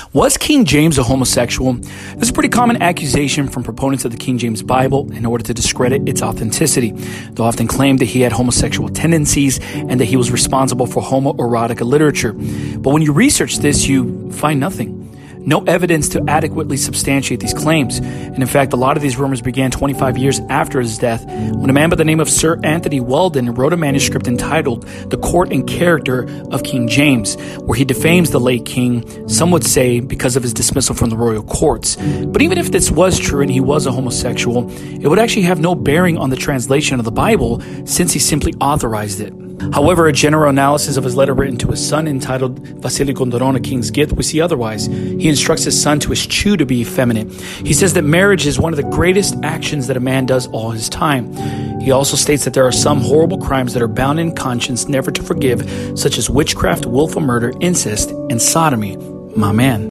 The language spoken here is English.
Was King James a homosexual? This is a pretty common accusation from proponents of the King James Bible in order to discredit its authenticity. They'll often claim that he had homosexual tendencies and that he was responsible for homoerotic literature. But when you research this, you find nothing. No evidence to adequately substantiate these claims. And in fact, a lot of these rumors began 25 years after his death, when a man by the name of Sir Anthony Weldon wrote a manuscript entitled The Court and Character of King James, where he defames the late king, some would say because of his dismissal from the royal courts. But even if this was true and he was a homosexual, it would actually have no bearing on the translation of the Bible, since he simply authorized it. However, a general analysis of his letter written to his son entitled Vasily Gondoron, A King's Gift, we see otherwise. He instructs his son to eschew to be effeminate. He says that marriage is one of the greatest actions that a man does all his time. He also states that there are some horrible crimes that are bound in conscience never to forgive, such as witchcraft, willful murder, incest, and sodomy. My man.